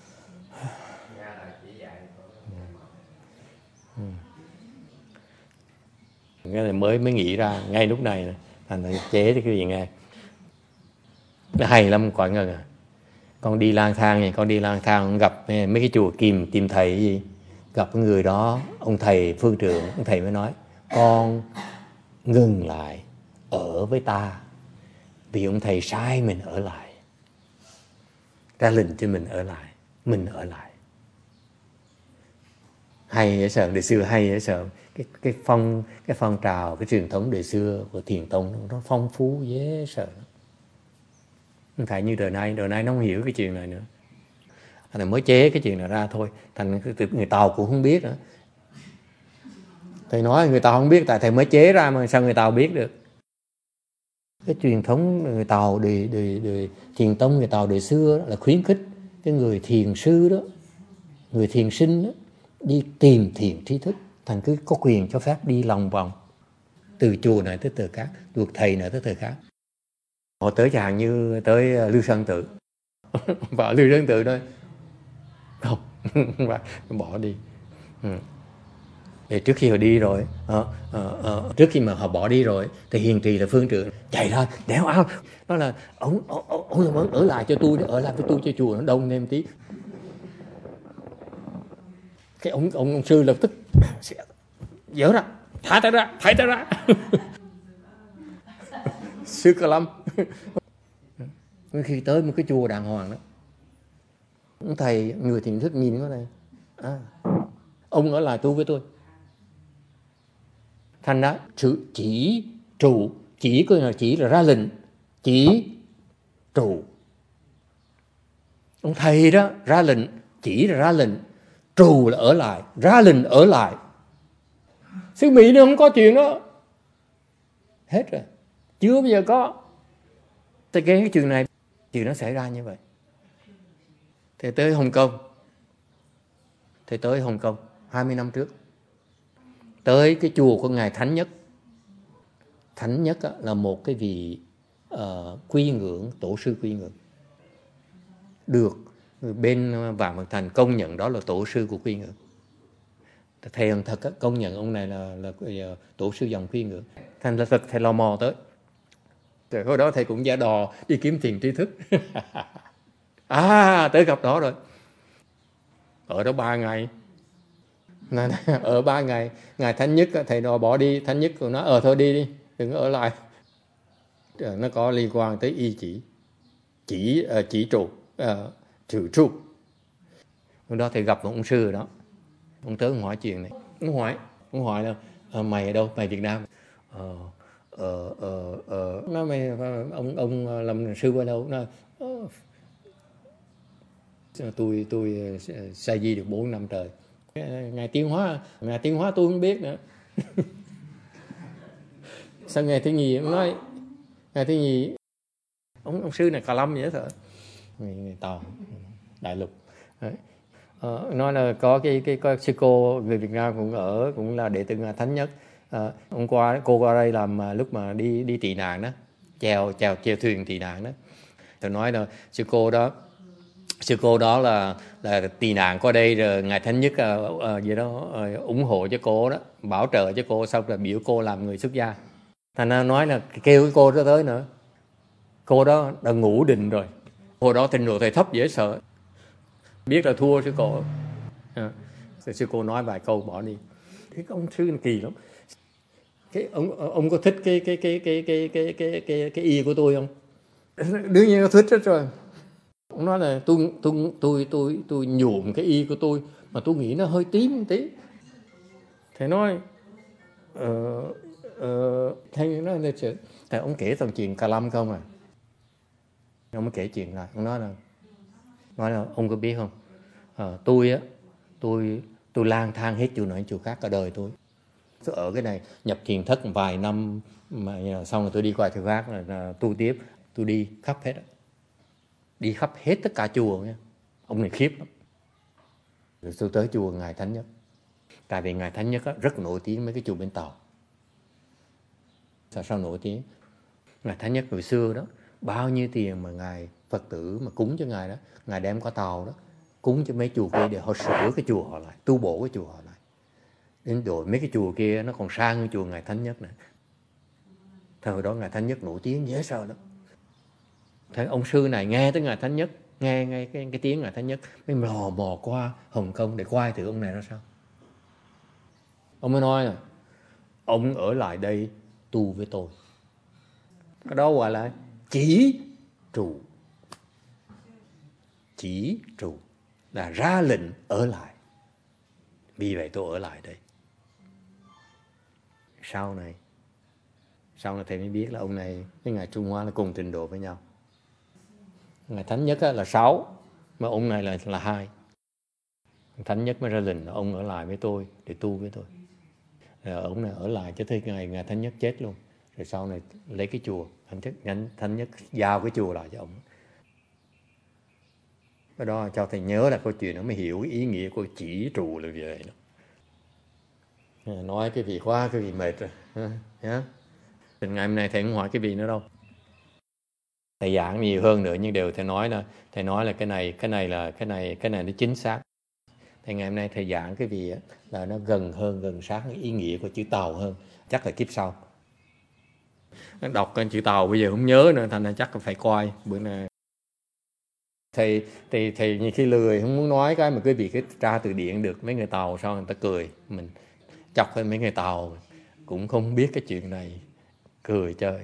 Ừ. Cái này mới mới nghĩ ra ngay lúc này nè, thành thử chế cho cái gì nghe. Nó hay lắm quả ngân à. Con đi lang thang này, con đi lang thang gặp mấy cái chùa kìm tìm thầy gì, gặp cái người đó, ông thầy phương trượng, ông thầy mới nói con ngừng lại ở với ta, vì ông thầy sai mình ở lại, ra lệnh cho mình ở lại, mình ở lại. Hay dễ sợ, đời xưa hay dễ sợ. Cái cái phong cái phong trào, cái truyền thống đời xưa của Thiền Tông nó phong phú dễ sợ. Không phải như đời nay, đời nay nó không hiểu cái chuyện này nữa. Thành mới chế cái chuyện này ra thôi, thành người Tàu cũng không biết nữa. Thầy nói người Tàu không biết, tại thầy mới chế ra mà sao người Tàu biết được. Cái truyền thống người Tàu, đời, đời, đời, Thiền Tông người Tàu đời xưa đó, là khuyến khích cái người thiền sư đó, người thiền sinh đó, đi tìm thiền tri thức. Thành cứ có quyền cho phép đi lòng vòng từ chùa này tới chùa khác, từ thầy này tới thầy khác. Họ tới chẳng hạn như tới Lưu Sơn Tự. Và Lưu Sơn Tự thôi không, bỏ đi. Ừ. Để trước khi họ đi rồi, uh, uh, uh, trước khi mà họ bỏ đi rồi, thì hiền trì là phương trượng chạy ra đéo áo, đó là ông ông ông, ông ở lại cho tôi, ở lại với tôi cho chùa nó đông thêm tí. Cái ông ông, ông sư lập tức dỡ ra, thả tay ra, thả tay ra. Sư Ca Lâm. Khi tới một cái chùa đàng hoàng đó, ông thầy người thiền thức nhìn cái này, à, ông ở lại tu với tôi. Thành ra sự chỉ trụ, chỉ coi là chỉ là ra lệnh, chỉ trụ. Ông thầy đó ra lệnh, chỉ là ra lệnh, trụ là ở lại, ra lệnh ở lại. Xứ Mỹ nó không có chuyện đó. Hết rồi. Chưa bao giờ có. Tôi nghe cái chuyện này, chuyện nó xảy ra như vậy. Thầy tới Hồng Kông. Thầy tới Hồng Kông hai mươi năm trước. Tới cái chùa của Ngài Thánh Nhất. Thánh Nhất là một cái vị uh, quy ngưỡng, tổ sư quy ngưỡng. Được bên Vạn Vật Thành công nhận đó là tổ sư của quy ngưỡng. Thầy Hằng Thật công nhận ông này là, là, là tổ sư dòng quy ngưỡng. Thành là thật thầy lò mò tới. Rồi hồi đó thầy cũng giả đò đi kiếm tiền tri thức. À, tới gặp đó rồi. Ở đó ba ngày. Ở ba ngày. Ngài Thánh Nhất thầy đòi bỏ đi. Thánh Nhất cũng nói ờ thôi đi đi, đừng ở lại. Nó có liên quan tới y chỉ. Chỉ, uh, chỉ trụ, uh, trừ trụ. Hôm đó thầy gặp một ông sư ở đó. Ông tới ông hỏi chuyện này. Ông hỏi, ông hỏi là à, mày ở đâu? Mày Việt Nam. Ờ, ờ, ờ, ờ. Nói mày, ông, ông làm sư ở đâu? Nói, ờ, tôi, tôi sa di được bốn năm trời. Ngài Tiến Hóa, Ngài Tiến Hóa tôi không biết nữa. Sao Ngài Thứ Nhì? Ông nói, Ngài Thứ Nhì, ông, ông sư này cà lâm vậy đó. Người Tàu, Đại Lục. Đấy. Ờ, nói là có cái cái, cái sư cô người Việt Nam cũng ở, cũng là đệ tử Ngài Thánh Nhất. À, hôm qua cô qua đây làm mà lúc mà đi đi tị nạn đó, chèo chèo chèo thuyền tị nạn đó. Tôi nói là sư cô đó, sư cô đó là là tị nạn qua đây rồi Ngài Thánh Nhất uh, uh, gì đó uh, ủng hộ cho cô đó, bảo trợ cho cô, xong rồi biểu cô làm người xuất gia. Thành ra nói là kêu cái cô đó tới nữa. Cô đó đã ngủ định rồi. Hồi đó trình độ thầy thấp dễ sợ. Biết là thua sư cô. À, sư cô nói vài câu bỏ đi. Thế ông sư kỳ lắm. Cái ông ông có thích cái cái cái cái cái cái cái cái cái y của tôi không? Đương nhiên có thích hết rồi. Ông nói là tôi tôi tôi tôi tôi nhuộm cái y của tôi mà tôi nghĩ nó hơi tím một tí. Thầy nói ờ ờ thầy nói là thầy ông kể toàn chuyện cà lâm không à. Ông mới kể chuyện lại. Ông nói là nói là ông có biết không? À, tôi á tôi tôi lang thang hết chùa này chùa khác cả đời tôi. Tôi ở cái này nhập thiền thất vài năm mà xong rồi tôi đi qua chùa khác là, là tu tiếp, tôi đi khắp hết, đi khắp hết tất cả chùa nha. Ông này khiếp lắm. Rồi tôi tới chùa Ngài Thánh Nhất, tại vì Ngài Thánh Nhất á, rất nổi tiếng mấy cái chùa bên Tàu. Sao sao nổi tiếng? Ngài Thánh Nhất hồi xưa đó, bao nhiêu tiền mà ngài Phật tử mà cúng cho ngài đó, ngài đem qua Tàu đó cúng cho mấy chùa kia để họ sửa cái chùa họ lại, tu bổ cái chùa họ lại. Đến rồi mấy cái chùa kia nó còn sang hơn chùa Ngài Thánh Nhất này. Thời đó Ngài Thánh Nhất nổi tiếng dễ sợ lắm. Thế ông sư này nghe tới Ngài Thánh Nhất, nghe nghe cái, cái tiếng Ngài Thánh Nhất, mới lò mò qua Hồng Kông để quay thử ông này ra sao. Ông mới nói là ông ở lại đây tu với tôi. Cái đó gọi là chỉ trụ. Chỉ trụ là ra lệnh ở lại. Vì vậy tôi ở lại đây. Sau này sau này thầy mới biết là ông này với Ngài Trung Hoa là cùng trình độ với nhau. Ngài Thánh Nhất là sáu, mà ông này là là hai. Thánh Nhất mới ra lệnh là ông ở lại với tôi để tu với tôi. Rồi ông này ở lại cho tới ngày Ngài Thánh Nhất chết luôn. Rồi sau này lấy cái chùa, Thánh Nhất, Thánh Nhất giao cái chùa lại cho ông. Cái đó cho thầy nhớ là câu chuyện nó mới hiểu ý nghĩa của chỉ trụ là như vậy đó. Nói cái vị quá, cái vị mệt rồi. Nhá. Ngày hôm nay thầy không hỏi cái vị nữa đâu. Thầy giảng nhiều hơn nữa nhưng đều thầy nói là thầy nói là cái này, cái này là cái này, cái này nó chính xác. Thì ngày hôm nay thầy giảng cái vị là nó gần hơn, gần sát ý nghĩa của chữ Tàu hơn. Chắc là kiếp sau. Đọc cái chữ Tàu bây giờ không nhớ nữa, thành ra chắc là phải coi bữa nay. Thầy, thầy, thầy như khi lười không muốn nói cái mà cái vị cái tra từ điển được mấy người Tàu sao người ta cười mình chọc lên mấy người Tàu cũng không biết cái chuyện này, cười chơi.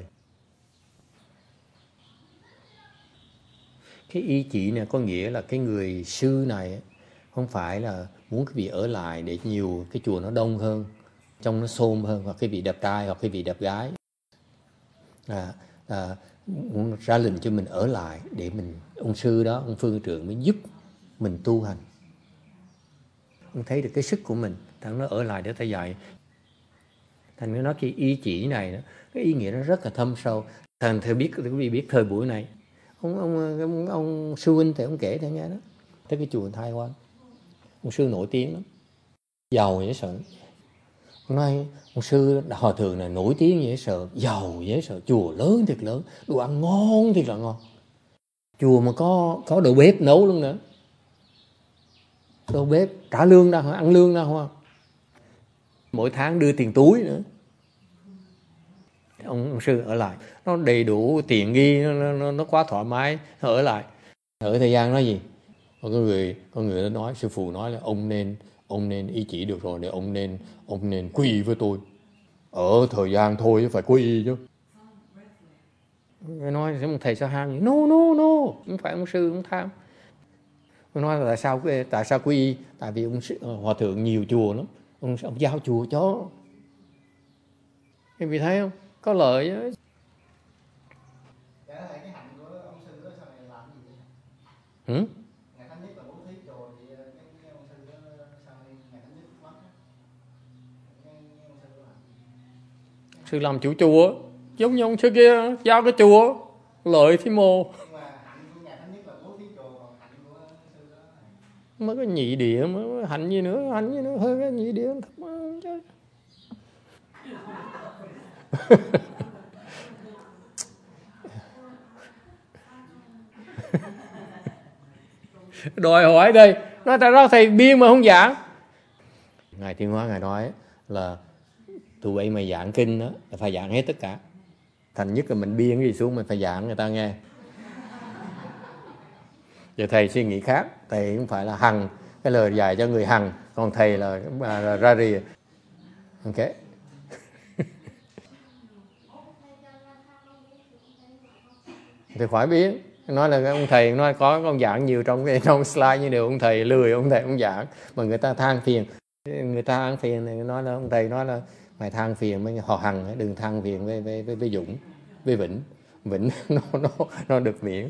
Cái ý chỉ này có nghĩa là cái người sư này không phải là muốn quý vị ở lại để nhiều cái chùa nó đông hơn, trong nó xôm hơn, hoặc quý vị đẹp trai hoặc quý vị đẹp gái, à, à, muốn ra lệnh cho mình ở lại để mình, ông sư đó, ông phương trượng mới giúp mình tu hành. Ông thấy được cái sức của mình, thằng nó ở lại để ta dạy. Thành nó nói cái ý chỉ này đó, cái ý nghĩa nó rất là thâm sâu. Thành thưa biết, quý vị biết thời buổi này, ông ông ông, ông sư huynh thì ông kể cho nghe đó, tới cái chùa Thái Quan, ông sư nổi tiếng lắm, giàu dễ sợ. Ông nói ông sư hòa thượng này nổi tiếng dễ sợ, giàu dễ sợ, chùa lớn thiệt lớn, đồ ăn ngon thiệt là ngon, chùa mà có có đầu bếp nấu luôn nữa, đầu bếp trả lương đâu, ăn lương đâu không, mỗi tháng đưa tiền túi nữa. Ông, ông sư ở lại, nó đầy đủ tiện nghi, nó, nó, nó quá thoải mái, nó ở lại. Ở thời gian nói gì? Có người, có người nó nói, sư phụ nói là ông nên, ông nên ý chỉ được rồi, để ông nên, ông nên quy y với tôi. Ở thời gian thôi chứ phải quy y chứ. Tôi nói ông thầy sao ham vậy? No, no, no, không phải ông sư, ông tham. Tôi nói là tại sao, tại sao quy y? Tại vì ông sư, hòa thượng nhiều chùa lắm, ông, ông giao chùa cho. Quý vị thấy không? Có lợi á. Cái hạnh của ông sư đó sau này làm gì vậy? Ừ? Ngày Thánh Nhất là bố thí chùa thì cái, cái ông sư đó sau này ngày Thánh Nhất mất á, cái, cái ông sư đó làm gì? Sư làm chủ chùa, giống như ông sư kia giao cái chùa, lợi thì mồ. Nhưng mà hạnh của ngày Thánh Nhất là bố thí chùa, còn hạnh của ông sư đó là... Mới có nhị địa, mới hạnh gì nữa, hạnh gì nữa hơn cái nhị địa chứ. Đòi hỏi đây, nói tại đó thầy biên mà không giảng. Ngài Thiên Hóa Ngài nói là tụi bay mà giảng kinh đó, là phải giảng hết tất cả. Thành nhất là mình biên cái gì xuống mình phải giảng người ta nghe. Giờ thầy suy nghĩ khác, thầy không phải là hằng cái lời dạy cho người hằng, còn thầy là, là, là ra rìa. Ok. Thì phải biết, nói là ông thầy nói có con giảng nhiều trong cái trong slide như đều ông thầy lười, ông thầy ông giảng mà người ta than phiền, người ta than phiền này nói là ông thầy nói là mày than phiền với họ hằng, đừng than phiền với với với, với Dũng, với Vĩnh, Vĩnh nó nó nó được miễn.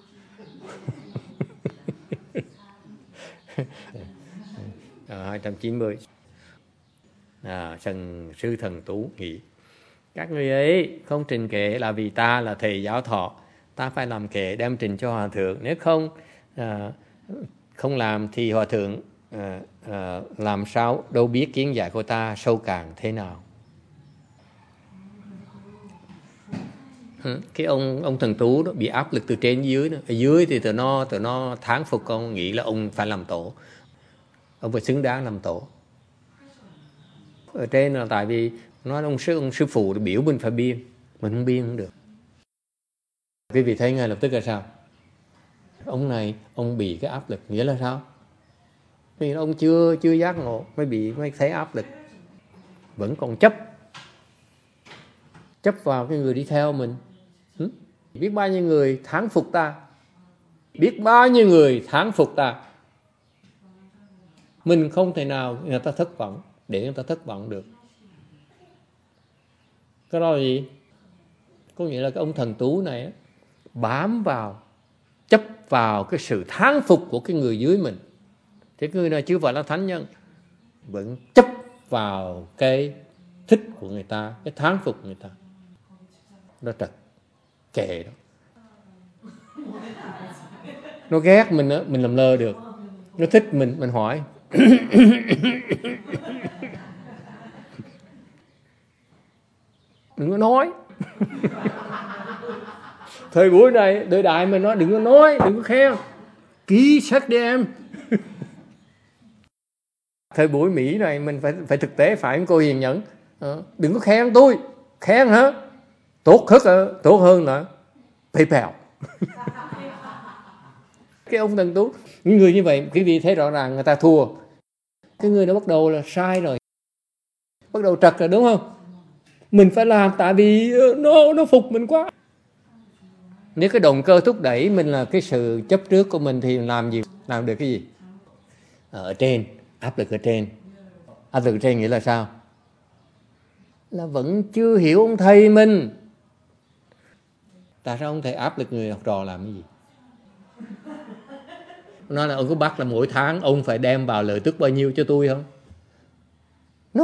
hai trăm chín mươi à, Sần sư Thần Tú nghĩ các người ấy không trình kệ là vì ta là thầy giáo thọ, ta phải làm kệ đem trình cho hòa thượng, nếu không à, không làm thì hòa thượng à, à, làm sao đâu biết kiến giải của ta sâu cạn thế nào. Cái ông ông Thần Tú đó bị áp lực từ trên dưới đó. Ở dưới thì tụi nó tụi nó thán phục ông, nghĩ là ông phải làm tổ, ông phải xứng đáng làm tổ. Ở trên là tại vì nói ông sư ông sư phụ biểu mình phải biên, mình không biên không được. Quý vị thấy ngay lập tức là sao? Ông này ông bị cái áp lực, nghĩa là sao? Vì ông chưa chưa giác ngộ mới bị mới thấy áp lực, vẫn còn chấp chấp vào cái người đi theo mình. ừ? Biết bao nhiêu người thán phục ta, biết bao nhiêu người thán phục ta, mình không thể nào người ta thất vọng, để người ta thất vọng được. Cái đó là gì? Có nghĩa là cái ông Thần Tú này bám vào, chấp vào cái sự thán phục của cái người dưới mình. Thế người này chưa phải là thánh nhân, vẫn chấp vào cái thích của người ta, cái thán phục của người ta. Nó trật kệ đó. Nó ghét mình đó, mình làm lơ được. Nó thích mình, mình hỏi. Đừng có nói. Thời buổi này, đời đại mình nói đừng có nói, đừng có khen. Ký sách đi em. Thời buổi Mỹ này mình phải phải thực tế, phải cô hiền nhẫn. Ờ, đừng có khen tôi. Khen hả? Tốt hơn, tốt hơn là PayPal. Cái ông Thần Tú, những người như vậy quý vị thấy rõ ràng người ta thua. Cái người đó bắt đầu là sai rồi, bắt đầu trật rồi, đúng không? Mình phải làm tại vì nó nó phục mình quá. Nếu cái động cơ thúc đẩy mình là cái sự chấp trước của mình thì làm gì, làm được cái gì? Ở trên Áp lực ở trên. Áp lực ở trên nghĩa là sao? Là vẫn chưa hiểu ông thầy mình. Tại sao ông thầy áp lực người học trò làm cái gì? Nói là ông có bắt là mỗi tháng ông phải đem vào lợi tức bao nhiêu cho tôi không? No.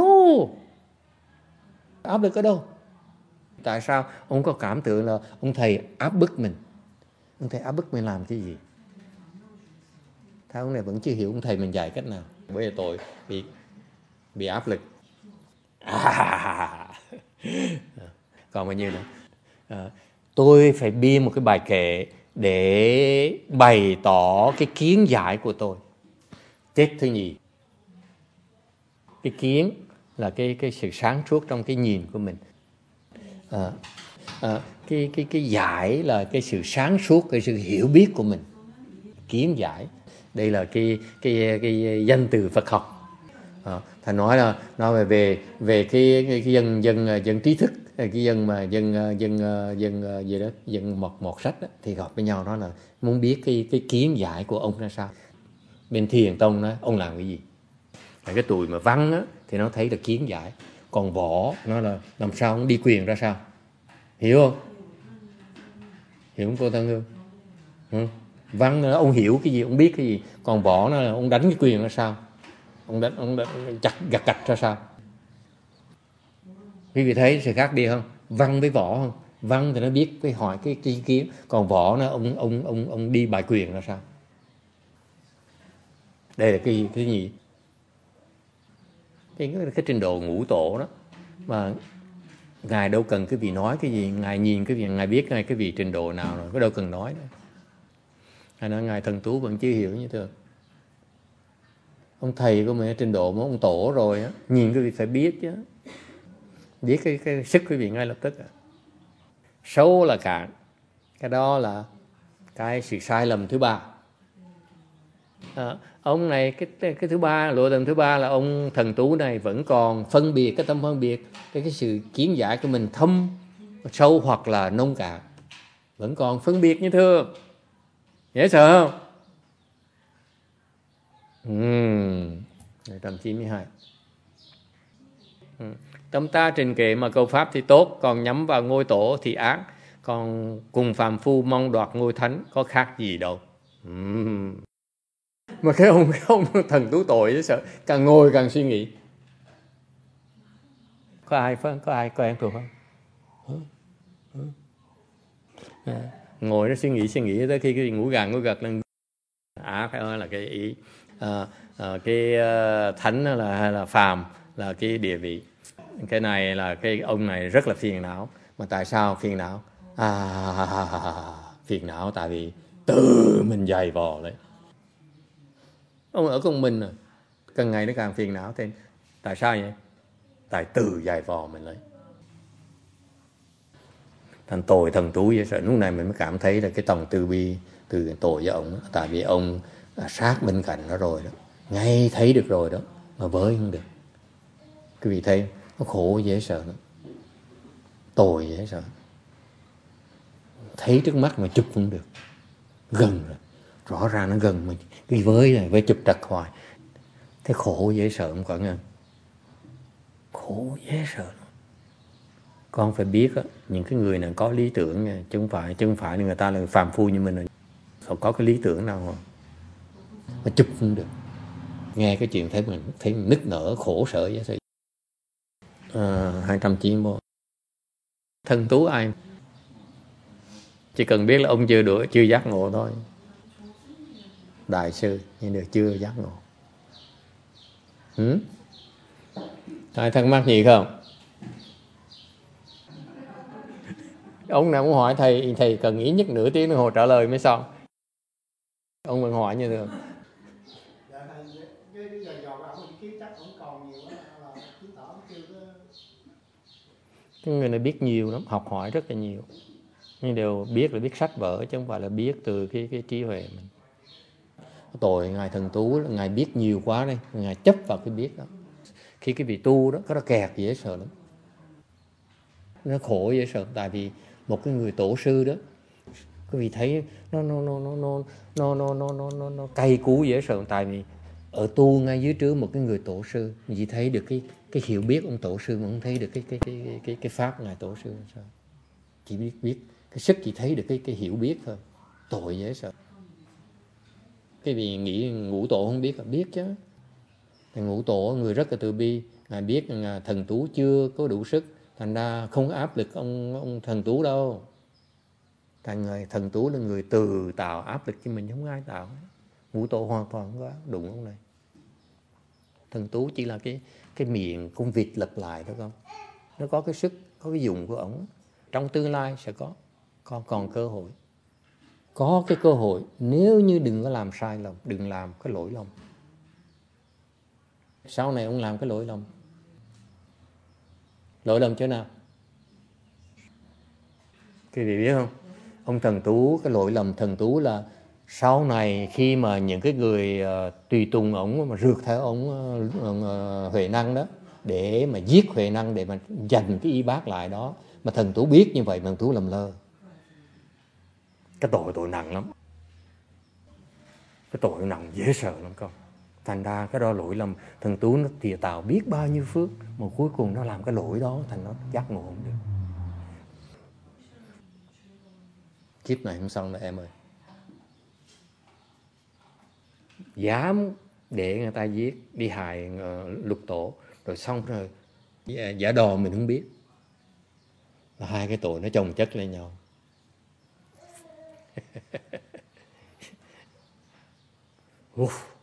Áp lực ở đâu? Tại sao ông có cảm tưởng là ông thầy áp bức mình? Ông thầy áp bức mình làm cái gì? Sao ông này vẫn chưa hiểu ông thầy mình dạy cách nào? Bây giờ tôi bị bị áp lực. À. Còn bao nhiêu nữa? À, tôi phải biên một cái bài kệ để bày tỏ cái kiến giải của tôi. Tiết thứ nhì. Cái kiến là cái cái sự sáng suốt trong cái nhìn của mình. À, à, cái cái cái giải là cái sự sáng suốt, cái sự hiểu biết của mình. Kiến giải. Đây là cái cái cái danh từ Phật học. À, thầy nói là nói về về cái, cái, cái dân dân dân trí thức, cái dân mà dân dân dân gì đó, dân một một sách đó, thì gặp với nhau nói là muốn biết cái cái kiến giải của ông ra sao. Bên Thiền Tông nói ông làm cái gì? Cái tụi mà văn á thì nó thấy là kiến giải, còn võ nó là làm sao ông đi quyền ra sao, hiểu không? Hiểu không cô Thân Hương? Ừ. Văn là ông hiểu cái gì, ông biết cái gì, còn võ nó là ông đánh cái quyền ra sao, ông đánh ông đánh, chặt gặt gặt ra sao. Quý vị thấy sự khác biệt không? Văn với võ không? Văn thì nó biết cái hỏi cái ý kiến, còn võ nó ông ông ông ông đi bài quyền ra sao. Đây là cái cái gì? Cái, cái, cái trình độ ngũ tổ đó mà ngài đâu cần cái vị nói cái gì, ngài nhìn cái vị, ngài biết ngài cái vị trình độ nào rồi, có đâu cần nói nữa. Ngài nói ngài Thần Tú vẫn chưa hiểu như thường. Ông thầy của mình trình độ mà ông tổ rồi á, nhìn cái vị phải biết chứ, biết cái, cái sức cái vị ngay lập tức. Sâu là cạn, cái đó là cái sự sai lầm thứ ba. À, ông này cái cái thứ ba, lộ tầm thứ ba là ông Thần Tú này vẫn còn phân biệt, cái tâm phân biệt, cái cái sự kiến giải của mình thâm sâu hoặc là nông cạn, vẫn còn phân biệt như thường. Dễ sợ không? Ừm, một trăm chín mươi hai. Ừm. Tâm ta trình kệ mà cầu pháp thì tốt, còn nhắm vào ngôi tổ thì ác, còn cùng phàm phu mong đoạt ngôi thánh có khác gì đâu. Ừm. Mà cái ông, cái ông Thần Tú tội chứ sợ, càng ngồi càng suy nghĩ. Có ai phải có ai có em thuộc không? À, ngồi nó suy nghĩ suy nghĩ tới khi cái ngủ gà ngủ gật lên. À cái là cái ý à, à, cái uh, thánh là hay là phàm là cái địa vị. Cái này là cái ông này rất là phiền não. Mà tại sao phiền não? À, phiền não tại vì tự mình dày vò đấy. Ông ở cùng mình à, càng ngày nó càng phiền não thêm. Tại sao vậy? Tại tự dày vò mình lấy. Thành tội Thần Tú vậy sợ, lúc này mình mới cảm thấy là cái tầng từ bi từ tội với ông. Tại vì ông sát bên cạnh nó rồi đó, ngay thấy được rồi đó, mà với không được. Quý vị thấy nó khổ dễ sợ lắm, tội dễ sợ. Thấy trước mắt mà chụp không được, gần rồi, rõ ràng nó gần mình, cái với này với chụp đặt hoài, thế khổ dễ sợ không Quảng Ngân? Khổ dễ sợ lắm. Con phải biết á, những cái người này có lý tưởng, chứ không phải chứ không phải người ta là phàm phu như mình, họ có cái lý tưởng nào mà mà chụp không được. Nghe cái chuyện thấy mình thấy mình nức nở khổ sở vậy thôi. À, hai trăm chín mươi. Thần Tú ai? Chỉ cần biết là ông chưa được, chưa giác ngộ thôi. Đại sư nhưng được chưa giác ngộ. Ừ? Ai thắc mắc gì không? Ông nào muốn hỏi thầy, thầy cần ít nhất nửa tiếng đồng hồ trả lời mới xong. Ông vẫn hỏi như thường. Cái người này biết nhiều lắm, học hỏi rất là nhiều, nhưng đều biết là biết sách vở chứ không phải là biết từ cái cái trí huệ mình. Tội ngài Thần Tú là ngài biết nhiều quá đây, ngài chấp vào cái biết đó. Khi cái vị tu đó, nó kẹt dễ sợ lắm, nó khổ dễ sợ. Tại vì một cái người tổ sư đó, quý vị thấy nó nó nó nó nó nó nó nó nó nó cay cú dễ sợ. Tại vì ở tu ngay dưới trướng một cái người tổ sư, chỉ thấy được cái cái hiểu biết ông tổ sư mà không thấy được cái cái cái cái cái, cái pháp ngài tổ sư sao? Chỉ biết biết cái sức, chỉ thấy được cái cái hiểu biết thôi. Tội dễ sợ. Cái vì nghĩ ngũ tổ không biết là biết chứ. Ngũ tổ người rất là từ bi, ngài biết là thần Tú chưa có đủ sức, thành ra không áp lực ông ông thần Tú đâu. Thành người thần Tú là người từ tạo áp lực cho mình, không ai tạo. Ngũ tổ hoàn toàn không có đụng ông này. Thần Tú chỉ là cái cái miệng con vịt lật lại thôi không. Nó có cái sức, có cái dùng của ổng. Trong tương lai sẽ có, còn còn cơ hội. Có cái cơ hội nếu như đừng có làm sai lầm, đừng làm cái lỗi lầm. Sau này ông làm cái lỗi lầm. Lỗi lầm chỗ nào? Quý vị biết không? Ông thần Tú, cái lỗi lầm thần Tú là sau này khi mà những cái người uh, tùy tùng ổng mà rượt theo ổng uh, uh, Huệ Năng đó, để mà giết Huệ Năng, để mà giành cái y bát lại đó, mà thần Tú biết như vậy mà thần Tú làm lơ. Cái tội tội nặng lắm. Cái tội nặng dễ sợ lắm con. Thành ra cái đó lỗi lầm, thần Tú nó thìa tạo biết bao nhiêu phước, mà cuối cùng nó làm cái lỗi đó, thành nó giác ngộ không được. Kiếp này không xong đâu em ơi. Dám để người ta giết, đi hại uh, lục tổ, rồi xong rồi giả đò mình không biết. Và hai cái tội nó chồng chất lên nhau. Uf.